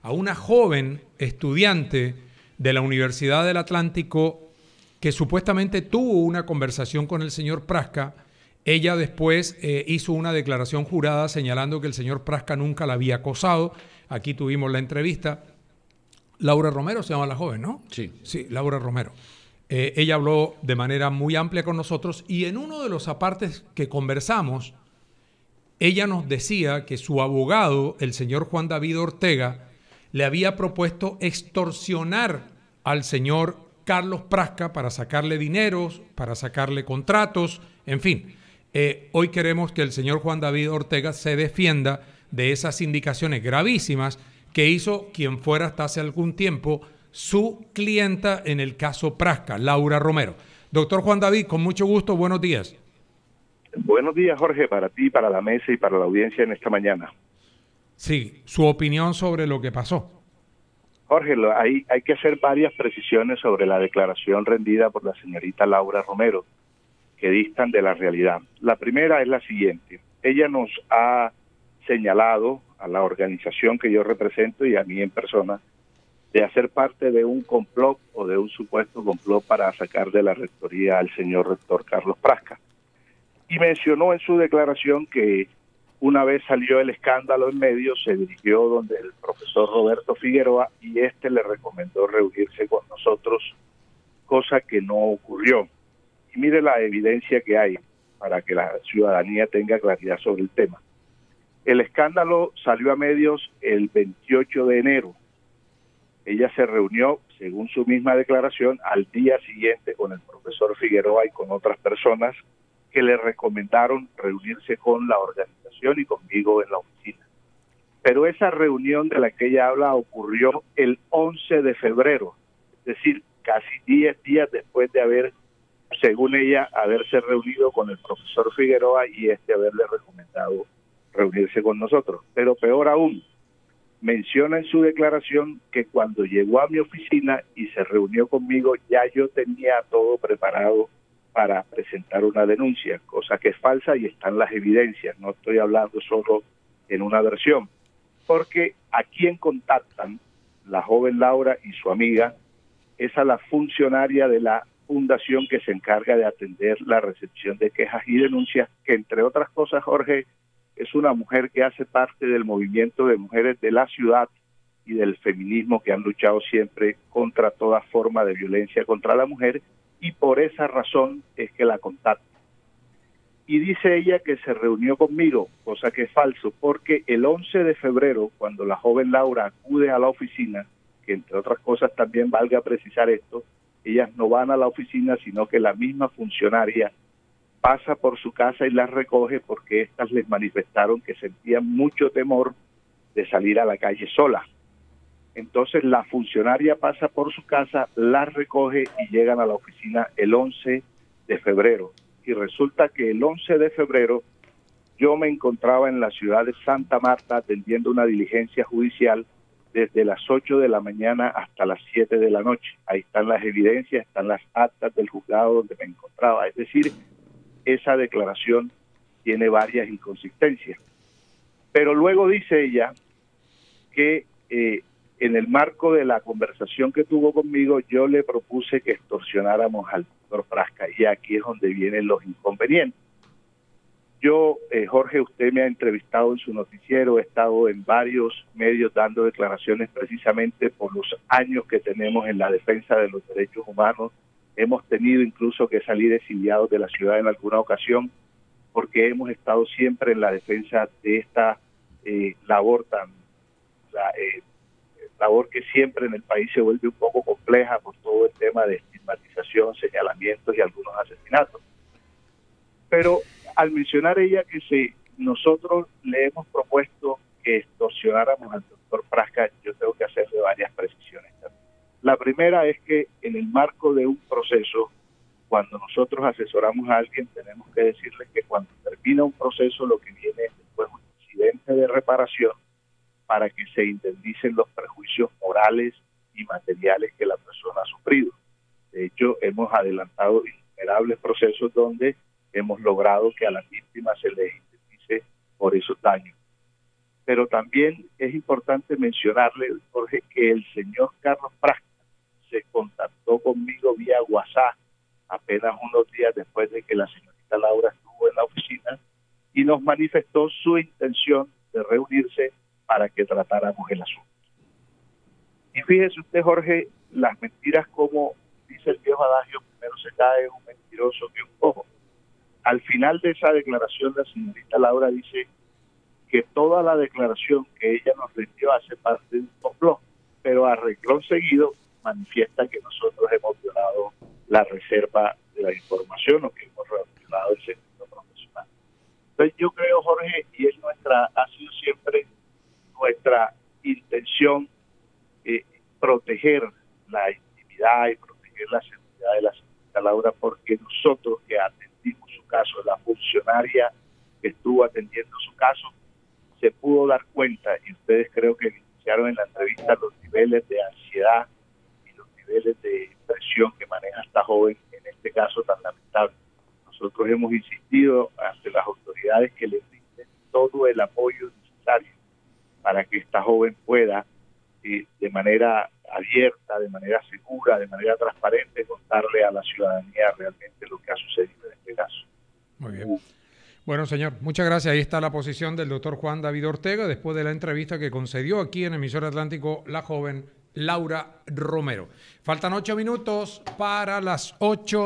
a una joven estudiante de la Universidad del Atlántico que supuestamente tuvo una conversación con el señor Prasca. Ella después hizo una declaración jurada señalando que el señor Prasca nunca la había acosado. Aquí tuvimos la entrevista. Laura Romero se llama la joven, ¿no? Sí. Sí, Laura Romero. Ella habló de manera muy amplia con nosotros y en uno de los apartes que conversamos, ella nos decía que su abogado, el señor Juan David Ortega, le había propuesto extorsionar al señor Carlos Prasca para sacarle dineros, para sacarle contratos, en fin. Hoy queremos que el señor Juan David Ortega se defienda de esas indicaciones gravísimas que hizo quien fuera hasta hace algún tiempo su clienta en el caso Prasca, Laura Romero. Doctor Juan David, con mucho gusto, buenos días. Buenos días, Jorge, para ti, para la mesa y para la audiencia en esta mañana. Sí, su opinión sobre lo que pasó. Jorge, hay que hacer varias precisiones sobre la declaración rendida por la señorita Laura Romero, que distan de la realidad. La primera es la siguiente. Ella nos ha señalado a la organización que yo represento y a mí en persona de hacer parte de un complot o de un supuesto complot para sacar de la rectoría al señor rector Carlos Prasca. Y mencionó en su declaración que una vez salió el escándalo en medios, se dirigió donde el profesor Roberto Figueroa y le recomendó reunirse con nosotros, cosa que no ocurrió. Y mire la evidencia que hay para que la ciudadanía tenga claridad sobre el tema. El escándalo salió a medios el 28 de enero. Ella se reunió, según su misma declaración, al día siguiente con el profesor Figueroa y con otras personas que le recomendaron reunirse con la organización y conmigo en la oficina. Pero esa reunión de la que ella habla ocurrió el 11 de febrero, es decir, casi 10 días después de haber, según ella, haberse reunido con el profesor Figueroa y haberle recomendado reunirse con nosotros. Pero peor aún, menciona en su declaración que cuando llegó a mi oficina y se reunió conmigo, ya yo tenía todo preparado para presentar una denuncia, cosa que es falsa y están las evidencias. No estoy hablando solo en una versión, porque a quien contactan, la joven Laura y su amiga, es a la funcionaria de la fundación que se encarga de atender la recepción de quejas y denuncias, que entre otras cosas, Jorge, es una mujer que hace parte del movimiento de mujeres de la ciudad y del feminismo que han luchado siempre contra toda forma de violencia contra la mujer, y por esa razón es que la contacta. Y dice ella que se reunió conmigo, cosa que es falso, porque el 11 de febrero, cuando la joven Laura acude a la oficina, que entre otras cosas también valga precisar esto, ellas no van a la oficina, sino que la misma funcionaria pasa por su casa y las recoge porque éstas les manifestaron que sentían mucho temor de salir a la calle sola. Entonces la funcionaria pasa por su casa, las recoge y llegan a la oficina el 11 de febrero. Y resulta que el 11 de febrero yo me encontraba en la ciudad de Santa Marta atendiendo una diligencia judicial desde las 8 de la mañana hasta las 7 de la noche. Ahí están las evidencias, están las actas del juzgado donde me encontraba. Es decir, esa declaración tiene varias inconsistencias. Pero luego dice ella que en el marco de la conversación que tuvo conmigo, yo le propuse que extorsionáramos al doctor Prasca, y aquí es donde vienen los inconvenientes. Yo, Jorge, usted me ha entrevistado en su noticiero, he estado en varios medios dando declaraciones precisamente por los años que tenemos en la defensa de los derechos humanos. Hemos tenido incluso que salir exiliados de la ciudad en alguna ocasión, porque hemos estado siempre en la defensa de esta labor labor que siempre en el país se vuelve un poco compleja por todo el tema de estigmatización, señalamientos y algunos asesinatos. Pero al mencionar ella que nosotros le hemos propuesto que extorsionáramos al doctor Prasca, yo tengo que hacerle varias precisiones también. La primera es que en el marco de un proceso, cuando nosotros asesoramos a alguien, tenemos que decirle que cuando termina un proceso, lo que viene es después un incidente de reparación para que se indemnicen los perjuicios morales y materiales que la persona ha sufrido. De hecho, hemos adelantado innumerables procesos donde hemos logrado que a las víctimas se les indemnice por esos daños. Pero también es importante mencionarle, Jorge, que el señor Carlos Frasca se contactó conmigo vía WhatsApp apenas unos días después de que la señorita Laura estuvo en la oficina y nos manifestó su intención de reunirse para que tratáramos el asunto. Y fíjese usted, Jorge, las mentiras, como dice el viejo adagio, primero se cae un mentiroso que un cojo. Al final de esa declaración, la señorita Laura dice que toda la declaración que ella nos rindió hace parte de un complot, pero a renglón seguido manifiesta que nosotros hemos violado la reserva de la información o que hemos violado el secreto profesional. Entonces yo creo, Jorge, y ha sido siempre nuestra intención proteger la intimidad y proteger la seguridad de la señorita Laura, porque nosotros que atendimos su caso, la funcionaria que estuvo atendiendo su caso, se pudo dar cuenta, y ustedes creo que iniciaron en la entrevista, los niveles de ansiedad y los niveles de presión que maneja esta joven en este caso tan lamentable. Nosotros hemos insistido ante las autoridades que le brinden todo el apoyo necesario para que esta joven pueda, de manera abierta, de manera segura, de manera transparente, contarle a la ciudadanía realmente lo que ha sucedido en este caso. Muy bien. Bueno, señor, muchas gracias. Ahí está la posición del doctor Juan David Ortega después de la entrevista que concedió aquí en Emisora Atlántico la joven Laura Romero. Faltan 8 minutos para las 8.